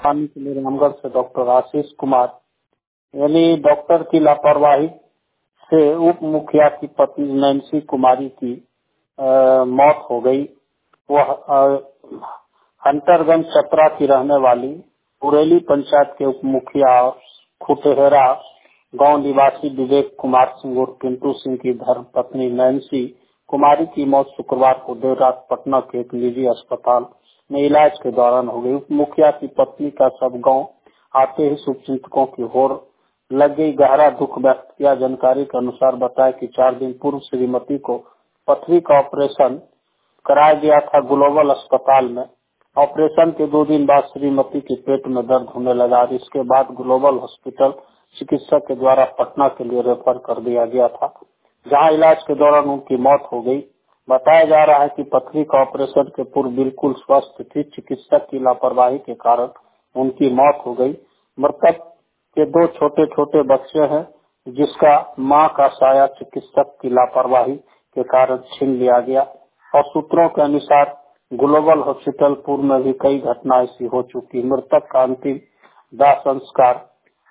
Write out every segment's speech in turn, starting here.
पानी के लिए रामगढ़ से डॉक्टर आशीष कुमार, यानी डॉक्टर की लापरवाही से उप मुखिया की पत्नी नैन्सी कुमारी की मौत हो गई। वह हंटरगंज चतरा की रहने वाली बुरेली पंचायत के उप मुखिया और खुटहेरा गांव निवासी विवेक कुमार सिंह और पिंटू सिंह की धर्म पत्नी नैन्सी कुमारी की मौत शुक्रवार को देर रात पटना के एक निजी अस्पताल में इलाज के दौरान हो गई। उप मुखिया की पत्नी का शव गांव आते ही शुभचिंतकों की होड़ लग गई। गहरा दुख व्यक्त किया। जानकारी के अनुसार बताया कि 4 दिन पूर्व श्रीमती को पथरी का ऑपरेशन कराया गया था ग्लोबल अस्पताल में। ऑपरेशन के 2 दिन बाद श्रीमती के पेट में दर्द होने लगा और इसके बाद ग्लोबल हॉस्पिटल चिकित्सक के द्वारा पटना के लिए रेफर कर दिया गया था, जहां इलाज के दौरान उनकी मौत हो गई। बताया जा रहा है कि पथरी का ऑपरेशन के पूर्व बिल्कुल स्वस्थ थी। चिकित्सक की लापरवाही के कारण उनकी मौत हो गई। मृतक के 2 छोटे छोटे बच्चे हैं, जिसका मां का साया चिकित्सक की लापरवाही के कारण छीन लिया गया। और सूत्रों के अनुसार ग्लोबल हॉस्पिटल पूर्व में भी कई घटनाएं ऐसी हो चुकी। मृतक का अंतिम दाह संस्कार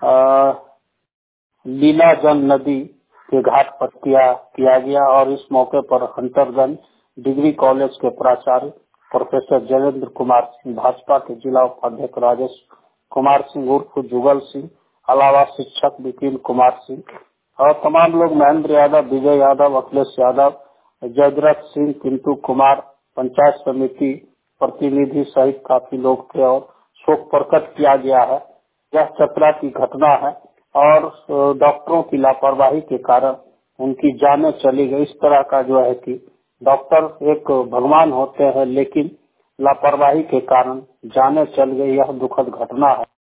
लीलाजन नदी के घाट पर किया गया और इस मौके पर हंटरगंज डिग्री कॉलेज के प्राचार्य प्रोफेसर जयेंद्र कुमार सिंह, भाजपा के जिला उपाध्यक्ष राजेश कुमार सिंह उर्फ जुगल सिंह, अलावा शिक्षक विपिन कुमार सिंह और तमाम लोग, महेंद्र यादव, विजय यादव, अखिलेश यादव, जयद्रथ सिंह, पिंटू कुमार, पंचायत समिति प्रतिनिधि सहित काफी लोग थे और शोक प्रकट किया गया है। यह चतरा की घटना है और डॉक्टरों की लापरवाही के कारण उनकी जानें चली गई। इस तरह का जो है कि डॉक्टर एक भगवान होते हैं, लेकिन लापरवाही के कारण जानें चल गई। यह दुखद घटना है।